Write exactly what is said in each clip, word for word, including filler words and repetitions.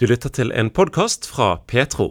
Du lytter til en podcast fra Petro.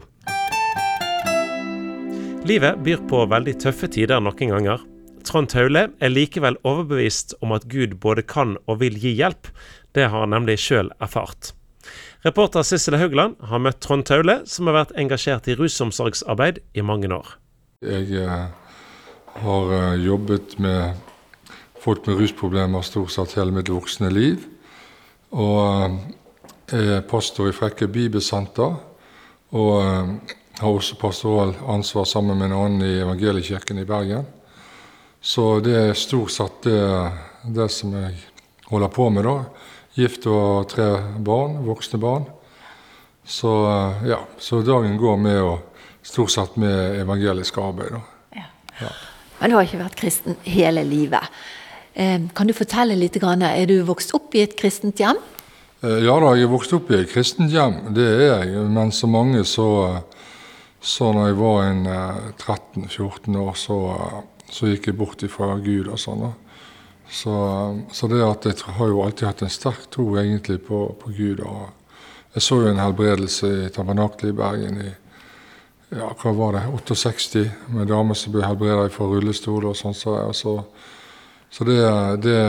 Livet byr på veldig tøffe tider noen ganger. Trond Taule er likevel overbevist om at Gud både kan og vil gi hjelp. Det har han nemlig selv erfart. Reporter Sissel Haugland har møtt Trond Taule, som har vært engasjert i rusomsorgsarbeid i mange år. Jeg eh, har eh, jobbet med folk med rusproblemer stort sett hele mitt voksne liv. Og eh, jeg er pastor i Frekke Bibelsenter, og eh, har også pastoral ansvar sammen med en annen i Evangeliekirken i Bergen. Så det er stort sett det, det som jeg holder på med da. Gift og tre barn, voksne barn. Så, eh, ja, så dagen går med å stort sett med evangelisk arbeid da. Ja. Ja. Men du har ikke vært kristen hele livet. Eh, kan du fortelle litt, er du vokst opp i et kristent hjem? Ja da, jeg er vokst opp i et kristent hjem, det er jeg. Men så mange så, så når jeg var en tretten fjorten år, så, så gikk jeg bort ifra Gud og sånn. Så, så det at jeg har jo alltid hatt en sterk tro egentlig på, på Gud. Og jeg så jo en helbredelse i Tabernaklet i Bergen i, ja, hva var det, sekstiåtte, med damer som ble helbredet fra rullestol og sånn. Så, så, så det, det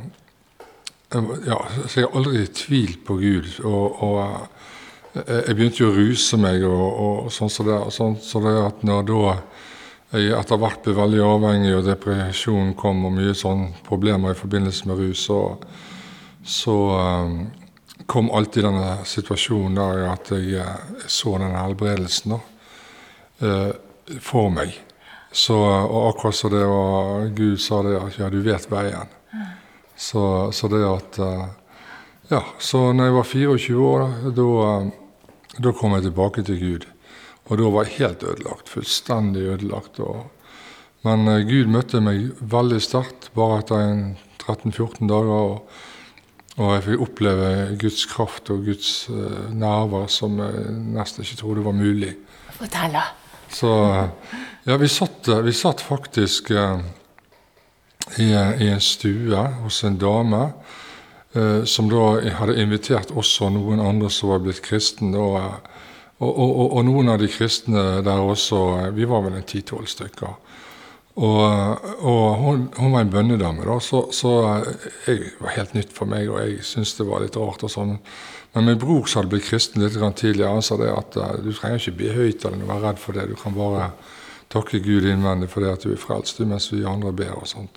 Ja, så jeg har aldri tvilt på Gud, og, og jeg begynte jo å ruse meg, og, og sånn så det, sånn, så det at når da jeg etter hvert ble veldig avhengig, og depresjonen kom, og mye sånne problemer i forbindelse med rus, så, så um, kom alltid denne situasjonen der at jeg, jeg så denne helbredelsen da, uh, for meg. Så, og akkurat så det var, Gud sa det, at ja, du vet veien. Så, så det at, ja, så når jeg var fireogtjue år, da, da kom jeg tilbake til Gud. Og da var jeg helt ødelagt, fullstendig ødelagt. Og, men Gud møtte meg veldig sterkt, bare etter en tretten fjorten dager, og, og jeg fikk oppleve Guds kraft og Guds uh, nerver, som jeg nesten ikke trodde var mulig. Fortell da. Så, ja, vi satt, vi satt faktisk uh, I, i en stue hos en dame eh, som da hadde invitert også noen andre som var blitt kristne, og, og, og, og noen av de kristne der også, vi var vel en ti tolv stykker. Og, og hun, hun var en bønnedame da, så, så jeg var helt nytt for meg, og jeg syntes det var litt rart og sånn. Men min bror som hadde blitt kristen litt tidligere, han sa det at du trenger ikke bli høyt eller være redd for det, du kan bare takke Gud innvendig for det at du er frelst, mens vi andre ber og sånt.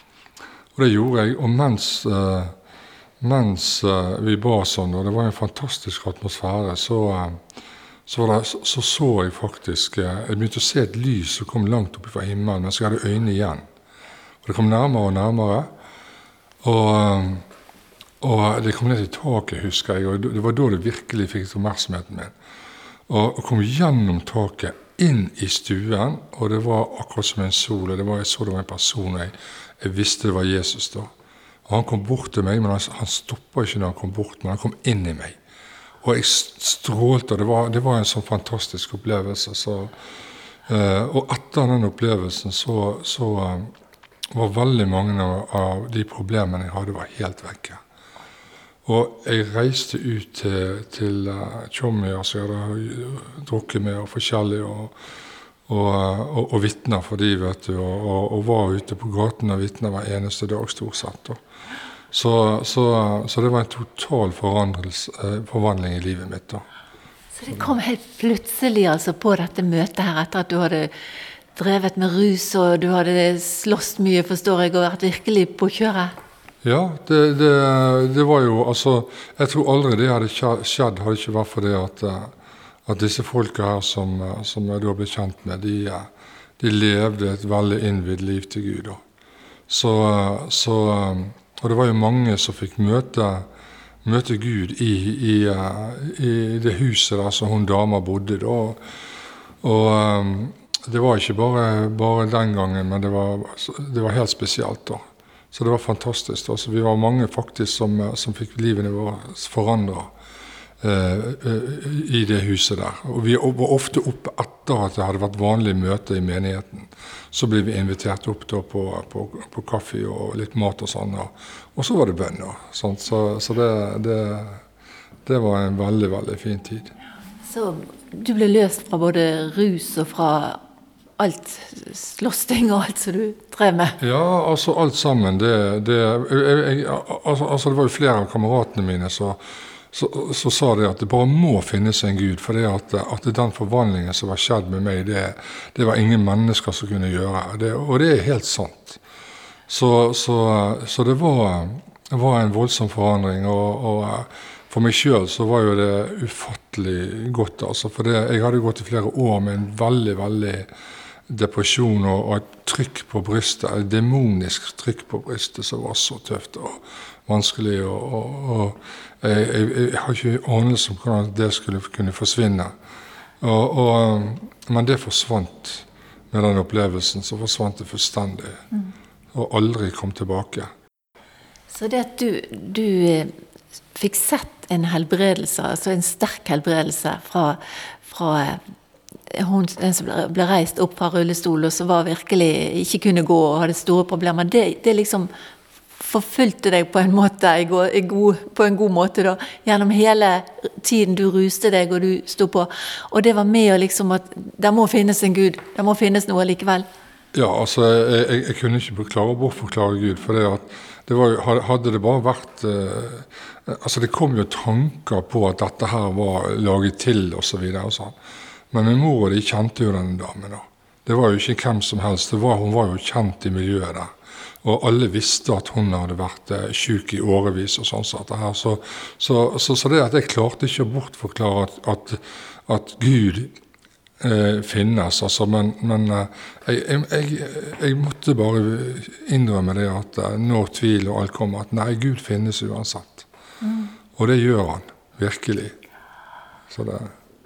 Og det gjorde jeg, og mens, uh, mens uh, vi ba sånn, og det var en fantastisk atmosfære, så så, var det, så, så, så jeg faktisk, uh, jeg begynte å se et lys som kom langt opp fra himmelen, mens jeg hadde øynene igjen. Og det kom nærmere og nærmere, og, uh, og det kom ned til taket, husker jeg, og det var da det virkelig fikk oppmerksomheten min. Og, og kom gjennom taket, inn i stuen, og det var akkurat som en sol, og det var, jeg så det var en person, og jeg, jeg visste det var Jesus da. Og han kom bort til meg, men han, han stoppet ikke når han kom bort, men han kom inn i meg. Og jeg strålte, og det var, det var en sånn fantastisk opplevelse. Så, uh, og etter den opplevelsen så, så uh, var veldig mange av, av de problemene jeg hadde var helt vekke. Og jeg reiste ut til, til uh, Tjommi, som jeg hadde drukket med, og forskjellig, og, og, og, og vittner for de, vet du, og, og, og var ute på gaten og vittner hver eneste dag, stort sett. Så, så, så det var en total forvandling i livet mitt da. Så det kom helt plutselig altså, på dette møtet her, etter at du hadde drevet med rus, og du hadde slåss mye, forstår jeg, og vært virkelig på kjøret? Ja, det, det, det var jo, altså, jeg tror aldri det hadde skjedd, hadde ikke vært for det at, at disse folka her som, som jeg da ble kjent med, de, de levde et veldig innvidd liv til Gud. Da. Så, så, og det var jo mange som fikk møte, møte Gud i, i, i det huset der som hun dama bodde da. Og det var ikke bare, bare den gangen, men det var, det var helt spesielt da. Så det var fantastisk. Altså, vi var mange faktisk som, som fikk livene våre forandret eh, i det huset der. Og vi var ofte oppe etter at det hadde vært vanlig møte i menigheten. Så ble vi invitert opp da, på, på, på kaffe og litt mat og sånn. Og, og så var det bønn. Sånn. Så, så det, det, det var en veldig, veldig fin tid. Så du ble løst fra både rus og fra alt slåssting og alt som du drev med? Ja, altså alt sammen. Det, det, jeg, jeg, altså, altså det var jo flere av kameratene mine så, så, så sa det at det bare må finnes en Gud, for det at, at den forvandlingen som var skjedd med meg, det, det var ingen mennesker som kunne gjøre. Det, og det er helt sant. Så, så, så det var, var en voldsom forandring, og, og for meg selv så var jo det ufattelig godt, altså, for det, jeg hadde gått i flere år med en veldig, veldig depresjon og, og et trykk på brystet, et demonisk trykk på brystet som var så tøft og vanskelig, og, og, og jeg, jeg, jeg har ikke anelse om hvordan det skulle kunne forsvinne. Og, og, men det forsvant med den opplevelsen, så forsvant det fullstendig, mm. og aldri kom tilbake. Så det at du, du fikk sett en helbredelse, altså en sterk helbredelse fra, fra hun, den som ble reist opp fra rullestol, og så var virkelig ikke kunne gå og hadde store problemer, det, det liksom forfulgte deg på en måte, i go, i god, på en god måte da, gjennom hele tiden du ruste deg og du stod på, og det var med å liksom at det må finnes en Gud, det må finnes noe likevel. Ja, altså, jeg, jeg, jeg kunne ikke klare å bortforklare Gud, for det at det var, hadde det bare vært, eh, altså det kom jo tanker på at dette her var laget til, og så videre, og sånn. Men min mor og de kjente jo denne damen da. Det var jo ikke hvem som helst, det var, hun var jo kjent i miljøet der. Og alle visste at hun hadde vært eh, syk i årevis og sånn sånn her. Så, så, så, så det at jeg klarte ikke å bortforklare at, at, at Gud eh, finnes, altså, men, men eh, jeg, jeg, jeg måtte bare innrømme det at eh, når tvil og alt kommer, at nei, Gud finnes uansett. Mm. Og det gjør han, virkelig. Så det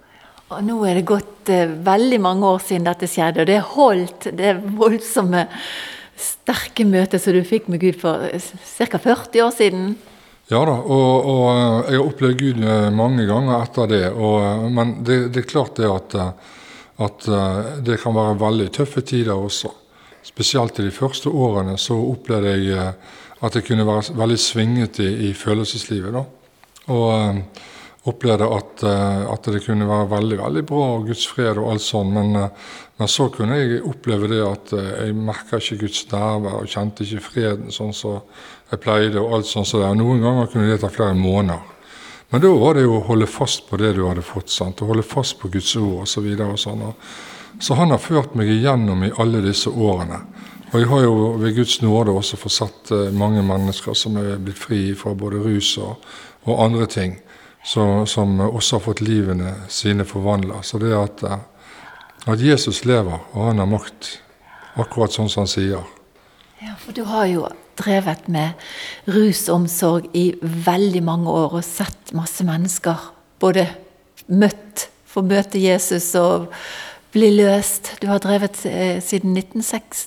Og nå er det gått eh, veldig mange år siden dette skjedde, og det holdt det voldsomme, sterke møtet som du fikk med Gud for ca. førti år siden. Ja da, og, og jeg har opplevd Gud mange ganger etter det, og, men det, det er klart det at, at det kan være veldig tøffe tider også. Spesielt i de første årene så opplevde jeg at det kunne være veldig svinget i, i følelseslivet da. Og opplevde at, at det kunne være veldig, veldig bra og Guds fred og alt sånt, men, men så kunne jeg oppleve det at jeg merket ikke Guds nærvær og kjente ikke freden sånn som jeg pleide og alt sånt så der. Noen ganger kunne det ta flere måneder. Men da var det jo å holde fast på det du hadde fått, sant? Å holde fast på Guds ord og så videre og sånn. Så han har ført meg igjennom i alle disse årene. Og jeg har jo ved Guds nåde også fått sett mange mennesker som er blitt fri fra både rus og, og andre ting. Så, som også har fått livene sine forvandlet. Så det er at, at Jesus lever, og han har makt, akkurat sånn som han sier. Ja, for du har jo drevet med rusomsorg i veldig mange år, og sett masse mennesker, både møtt, få møte Jesus og bli løst. Du har drevet eh, siden nitten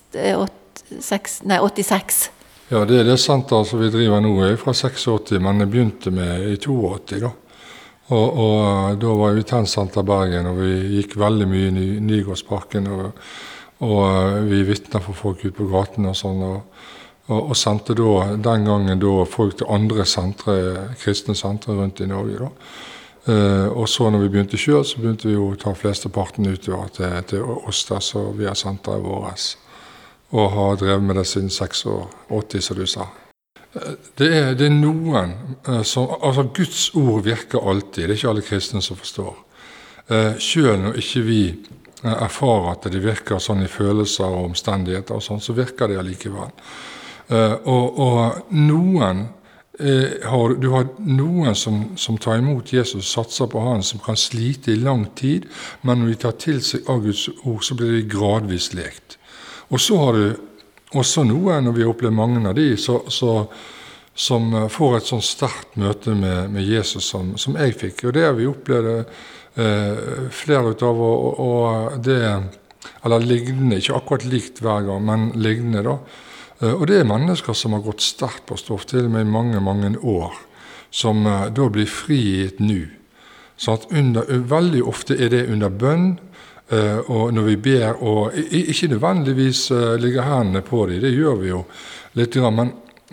åttiseks. Ja, det er det senteret som vi driver nå er fra åttiseks, men det begynte med i åttito da. Og, og da var vi i Tennsenter Bergen, og vi gikk veldig mye i Nygårdsparken, og, og vi vittnet for folk ut på gaten og sånn, og, og, og sendte da, den gangen da, folk til andre sentre, kristne sentre rundt i Norge da. Uh, og så når vi begynte selv, så begynte vi jo å ta flesteparten utover til, til oss der, så vi har senteret våres. Og har drevet med det siden åttiseks, som du sa. Det er, det er noen som, altså Guds ord virker alltid, det er ikke alle kristne som forstår. Eh, selv når ikke vi erfarer at det virker sånn i følelser og omstendigheter og sånn, så virker det allikevel. Eh, og, og noen, eh, har, du har noen som, som tar imot Jesus, satser på han, som kan slite i lang tid, men når de tar til seg av Guds ord, så blir det gradvis lekt. Og så har du også noen, og vi har opplevd mange av de, så, så, som får et sånn sterkt møte med, med Jesus som, som jeg fikk. Og det har vi opplevd eh, flere ut av, og, og det, eller lignende, ikke akkurat likt hver gang, men lignende da. Eh, og det er mennesker som har gått sterkt på stoff til med mange, mange år, som eh, da blir fri i et nu. Så at under, veldig ofte er det under bønn, Uh, og når vi ber, og ikke nødvendigvis uh, ligger hendene på dem, det gjør vi jo litt, men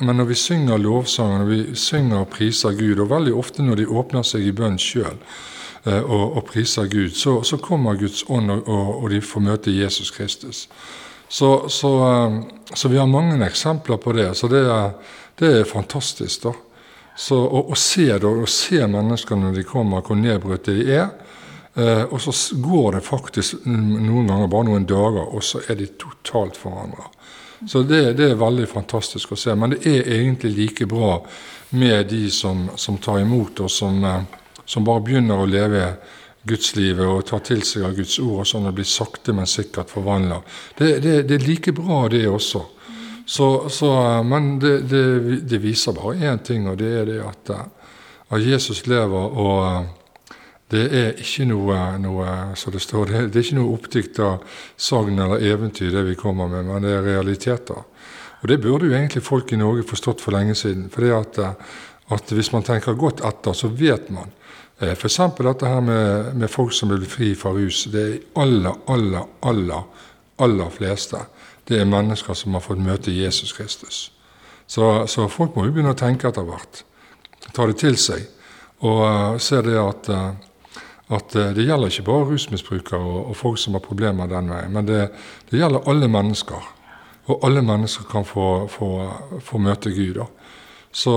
men når vi synger lovsanger, når vi synger og priser Gud, og veldig ofte når de åpner seg i bønn selv eh, og, og priser Gud, så, så kommer Guds ånd, og, og, og de får møte Jesus Kristus. Så, så, eh, så vi har mange eksempler på det, så det er, det er fantastisk da. Så å, å se det, å se mennesker når de kommer, hvor nedbrutte de er, eh, og så går det faktisk noen ganger, bare noen dager, og så er de totalt forandret. Så det, det er veldig fantastisk å se, men det er egentlig like bra med de som, som tar imot oss, som, som bare begynner å leve Gudslivet og tar til seg av Guds ord, og sånn at det blir sakte, men sikkert forvandlet. Det, det, det er like bra det også. Så, så, men det, det, det viser bare en ting, og det er det at, at Jesus lever, og det er ikke noe, noe så det står, det, det er ikke noe oppdikt av sagn eller eventyr det vi kommer med, men det er realiteter. Og det burde jo egentlig folk i Norge forstått for lenge siden, for det at, at hvis man tenker godt etter, så vet man. For eksempel dette her med, med folk som blir fri fra rus, det er aller, aller, aller, aller fleste. Det er mennesker som har fått møte Jesus Kristus. Så, så folk må jo begynne å tenke etter hvert. Ta det til seg, og uh, se det at uh, at det gjelder ikke bare rusmisbrukere og, og folk som har problemer den veien, men det, det gjelder alle mennesker, og alle mennesker kan få, få, få møte Gud. Da. Så,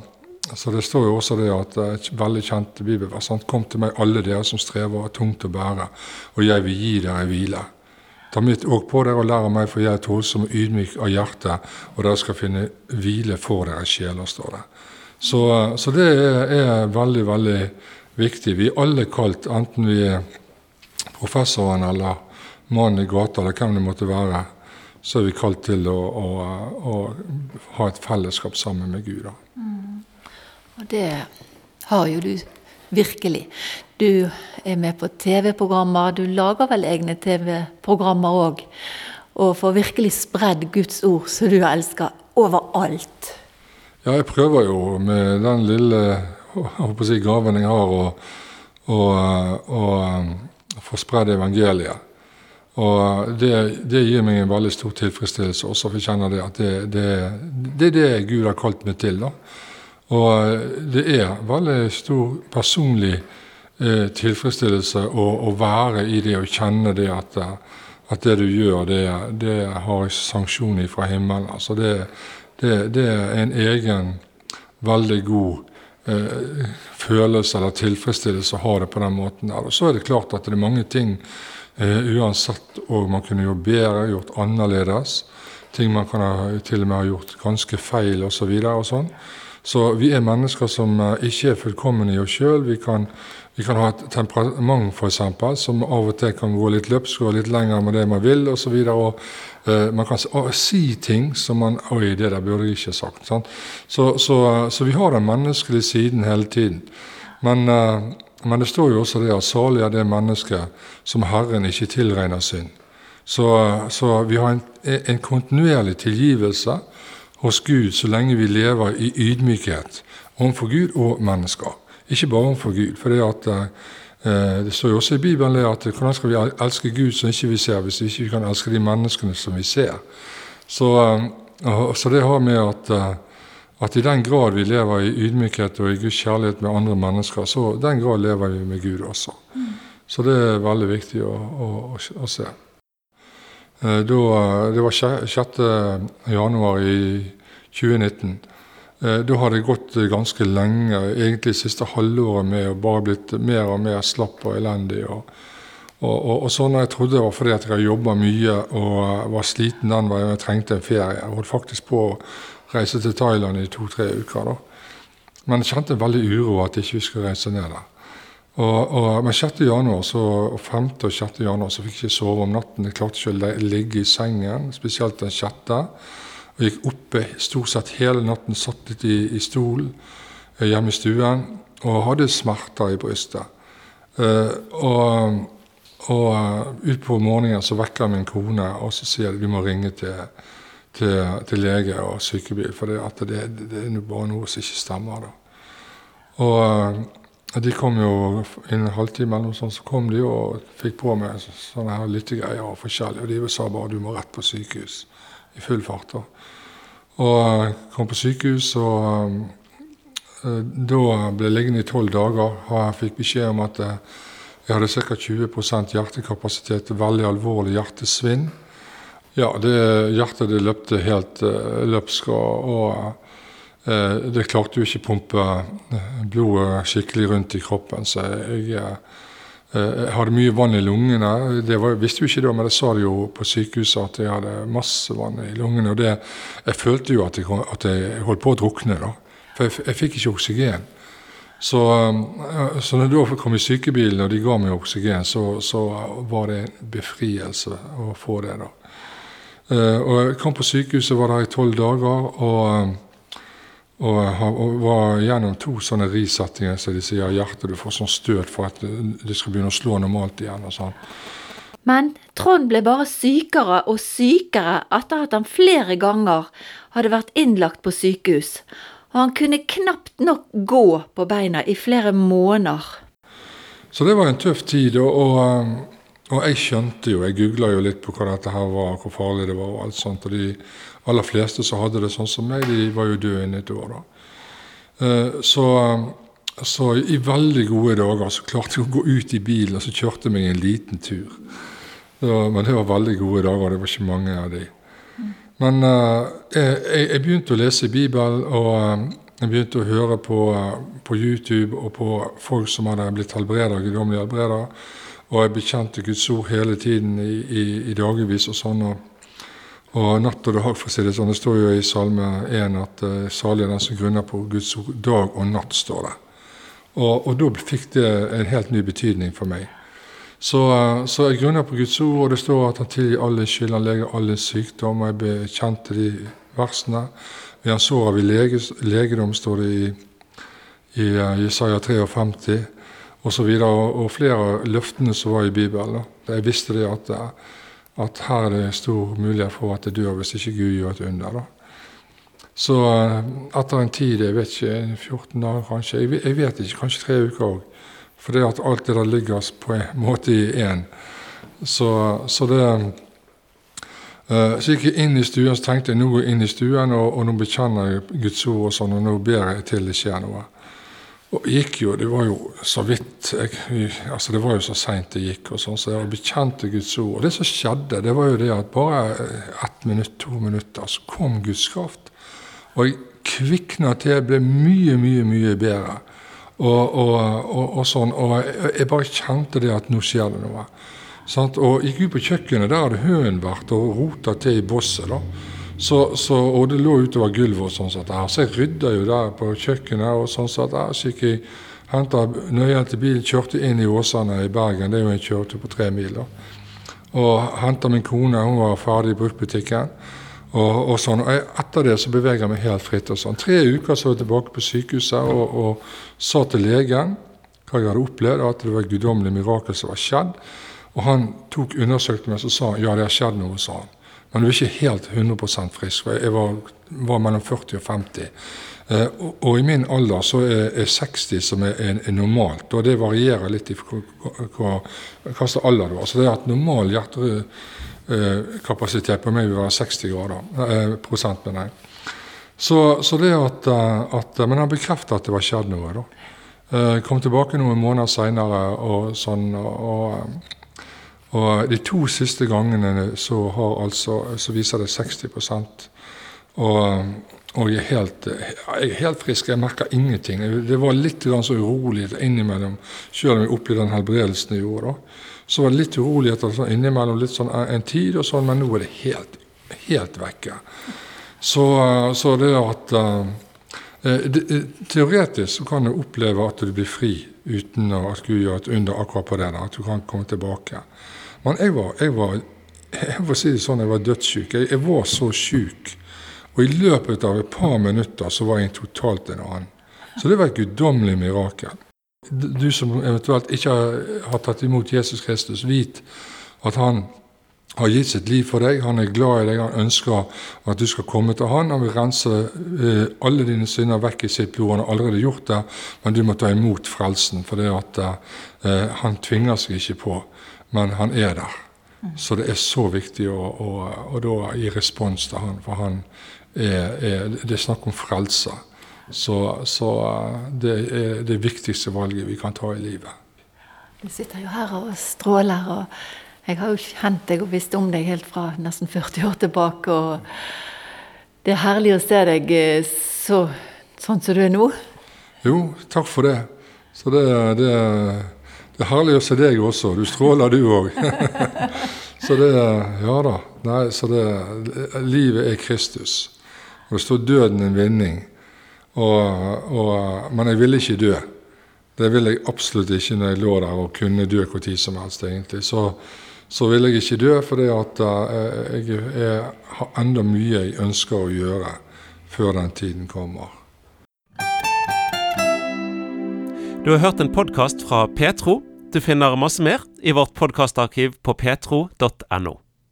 så det står jo også det at et veldig kjent bibelvers, kom til meg alle dere som strever og tungt å bære, og jeg vil gi dere hvile. Ta mitt åk på dere og lære meg, for jeg er tålsom og ydmyk av hjerte, og dere skal finne hvile for dere sjeler, står det. Så, så det er, er veldig, veldig viktig. Vi er alle kalt, enten vi er professoren eller mannen i gata, eller hvem det måtte være, så er vi kalt til å, å, å ha et fellesskap sammen med Gud. Mm. Og det har jo du virkelig. Du er med på T V-programmer, du lager vel egne T V-programmer også, og får virkelig spredd Guds ord, så du elsker overalt. Ja, jeg prøver jo med den lille jeg håper å si gaven jeg har, og, og, og få spredd evangeliet. Og det, det gir meg en veldig stor tilfredsstillelse, også for jeg kjenner det at det, det, det er det Gud har kalt meg til. Da. Og det er veldig stor personlig eh, tilfredsstillelse å, å være i det, og kjenne det at, at det du gjør, det, det har sanksjon fra himmelen. Altså det, det, det er en egen, veldig god Eh, følelse eller tilfredsstillelse å ha det på den måten der. Og så er det klart at det er mange ting eh, uansett, og man kunne gjort bedre, gjort annerledes. Ting man kan ha, til og med ha gjort ganske feil og så videre og sånn. Så vi er mennesker som eh, ikke er fullkomne i oss selv. Vi kan, vi kan ha et temperament for eksempel, som av og til kan gå litt løpsk og litt lenger med det man vil og så videre. Og uh, man kan uh, si ting som man, oi, det der burde jeg ikke sagt. Sant? Så, så, uh, så vi har den menneskelige siden hele tiden. Men, uh, men det står jo også det at salig er det mennesket som Herren ikke tilregner synd. Så, uh, så vi har en, en kontinuerlig tilgivelse hos Gud så lenge vi lever i ydmykhet overfor Gud og mennesker. Ikke bare overfor Gud, for det, at, eh, det står jo også i Bibelen at hvordan skal vi elske Gud som ikke vi ser, hvis vi ikke kan elske de menneskene som vi ser. Så, eh, så det har med at, at i den grad vi lever i ydmykhet og i Guds kjærlighet med andre mennesker, så den grad lever vi med Gud også. Mm. Så det er veldig viktig å, å, å se. Eh, da, det var sjette januar i tjue nitten. Da har det gått ganske lenge, egentlig siste halvåret med å bare blitt mer og mer slapp og elendig. Og, og, og, og sånn jeg trodde det var fordi at jeg jobbet mye og var sliten den veien, jeg trengte en ferie. Jeg holdt faktisk på å reise til Thailand i to-tre uker. Da. Men jeg kjente veldig uro at jeg ikke skulle reise ned der. Og, og, men sjette januar, så, og femte og sjette januar så fikk jeg ikke sove om natten. Jeg klarte ikke å ligge i sengen, spesielt den sjette. Og gikk oppe stort sett hele natten, satt litt i, i stolen hjemme i stuen, og hadde smerter i brystet. Uh, og og ut på morgenen så vekker min kone, og så sier jeg at vi må ringe til, til, til lege og sykebil, for det, at det, det er bare noe som ikke stemmer. Da. Og de kom jo innen en halvtime eller noe sånt, så kom de og fikk på meg sånne her lyttegreier og forskjellige, og de sa bare du må rett på sykehus i full fart. Da. og kom på sykehus, og uh, da ble jeg liggende i tolv dager, og jeg fikk beskjed om at uh, jeg hadde ca. tjue prosent hjertekapasitet, veldig alvorlig hjertesvinn. Ja, det, hjertet det løpte helt uh, løpsk, og, og uh, det klarte jo ikke pumpe blodet skikkelig rundt i kroppen, så jeg, jeg, jeg hadde mye vann i lungene. Det var, visste jo ikke da, men det sa det jo på sykehuset at jeg hadde masse vann i lungene, og det, jeg følte jo at jeg, at jeg holdt på å drukne da, for jeg, jeg fikk ikke oksygen. Så, så når jeg da kom i sykebilen og de ga meg oksygen, så, så var det en befrielse å få det da. Og jeg kom på sykehuset, var der i tolv dager, og, og, og var gjennom to sånne risettinger, så de sier hjertet, du får sånn støt for at det skal begynne å slå normalt igjen og sånn. Men Trond ble bare sykere og sykere etter at han flere ganger hadde vært innlagt på sykehus, og han kunne knapt nok gå på beina i flere måneder. Så det var en tøff tid, og, og, og jeg skjønte jo, jeg googlet jo litt på hva dette her var, hvor farlig det var og alt sånt, og de aller fleste som hadde det sånn som meg, de var jo døde innen et år da. Så, så i veldig gode dager så klarte jeg å gå ut i bilen, og så kjørte jeg meg en liten tur. Så, men det var veldig gode dager, det var ikke mange av de. Men uh, jeg, jeg begynte å lese i Bibelen, og uh, jeg begynte å høre på, uh, på YouTube og på folk som hadde blitt helbredet, guddommelige helbredet, og jeg bekjente Guds ord hele tiden i, i, i dagevis og sånn, og, og natt og dag, for å si det sånn, det står jo i Salme én at uh, salig er den som grunner på Guds ord, dag og natt står det. Og, og da fikk det en helt ny betydning for meg. Så, så jeg grunner på Guds ord, og det står at han tilgir alle skyld, han leger alle sykdom, og jeg bekjente de versene. Ved han sår vi lege, legedom, står det i, i Jesaja femtitre, og så videre, og, og flere av løftene som var i Bibelen. Jeg visste det at, at her er det stor mulighet for at det dør hvis ikke Gud gjør et under. Da. Så etter en tid, jeg vet ikke, fjorten dager kanskje, jeg, jeg vet ikke, kanskje tre uker også, for det at alt det der ligger på en måte i en. Så, så det... Uh, så gikk jeg inn i stuen, så tenkte jeg, nå går jeg inn i stuen, og, og nå bekjenner jeg Guds ord og sånn, og nå ber jeg til det skjer noe. Og gikk jo, det var jo så vidt, jeg, altså det var jo så sent det gikk, og sånn, så jeg bekjente Guds ord. Og det som skjedde, det var jo det at bare ett minutt, to minutter, så kom Guds kraft. Og jeg kviknet til, ble mye, mye, mye bedre. Og, og, og, og sånn, og jeg, jeg bare kjente det at nå skjer det noe. Sant? Og gikk ut på kjøkkenet, der hadde høen vært og rotet til i bosset da. Så, så, og det lå utover gulvet og sånn sånn der. Så jeg rydde jo der på kjøkkenet og sånn sånn der. Så gikk jeg, hentet nøyhjelt til bilen, kjørte inn i Åsane i Bergen, det er jo en kjørte på tre mil da. Og hentet min kone, hun var ferdig i bruktbutikken. Og, og sånn, og jeg, etter det så beveger jeg meg helt fritt og sånn. Tre uker så var jeg tilbake på sykehuset og, og sa til legen hva jeg hadde opplevd, at det var et guddommelig mirakel som var skjedd. Og han tok undersøkte meg og sa, ja det har skjedd noe, sa han. Men du er ikke helt hundre prosent frisk, for jeg var, var mellom førti og femti. Eh, og, og i min alder så er, er seksti som er, er, er normalt, og det varierer litt i hva, hva, hva slags alder du har. Så det er at normal hjerte kapasitet på meg vil være seksti grader, eh, prosent med deg. Så, så det at, at, men han bekreftet at det var skjedd noe da. Jeg kom tilbake noen måneder senere, og sånn, og, og de to siste gangene så, har altså, så viser det seksti prosent, og, og jeg, er helt, jeg er helt frisk, jeg merker ingenting. Det var litt så urolig innimellom, selv om jeg opplevde den helbredelsen jeg gjorde da. Så var det litt uroligheter sånn, innimellom litt sånn en tid og sånn, men nå er det helt, helt vekke. Så, så det er at uh, det, teoretisk så kan du oppleve at du blir fri uten at Gud gjør et under akkurat på det der, at du kan komme tilbake. Men jeg var, jeg var, jeg var si det sånn, jeg var dødssyk. Jeg, jeg var så syk, og i løpet av et par minutter så var jeg totalt en annen. Så det var et guddommelig mirakel. Du som eventuelt ikke har tatt imot Jesus Kristus, vit at han har gitt sitt liv for deg, han er glad i deg, han ønsker at du skal komme til han, han vil rense eh, alle dine synder vekk i sitt blod, han har allerede gjort det, men du må ta imot frelsen, for det at eh, han tvinger seg ikke på, men han er der. Så det er så viktig å, å, å da gi respons til han, for han er, er, det er snakk om frelse. Så, så det er det viktigste valget vi kan ta i livet. Du sitter jo her og stråler, og jeg har jo kjent deg og visst om deg helt fra nesten førti år tilbake, og det er herlig å se deg så, sånn som du er nå. Jo, takk for det. Så det, det, det er herlig å se deg også. Du stråler du også. Så det, ja da. Nei, så det, livet er Kristus. Og det står døden en vinning. Og, og, men jeg vil ikke dø. Det vil jeg absolutt ikke når jeg lå der og kunne dø hvor tid som helst egentlig. Så, så vil jeg ikke dø, fordi at uh, jeg, jeg har enda mye jeg ønsker å gjøre før den tiden kommer. Du har hørt en podcast fra Petro. Du finner masse mer i vårt podcastarkiv på petro punktum no.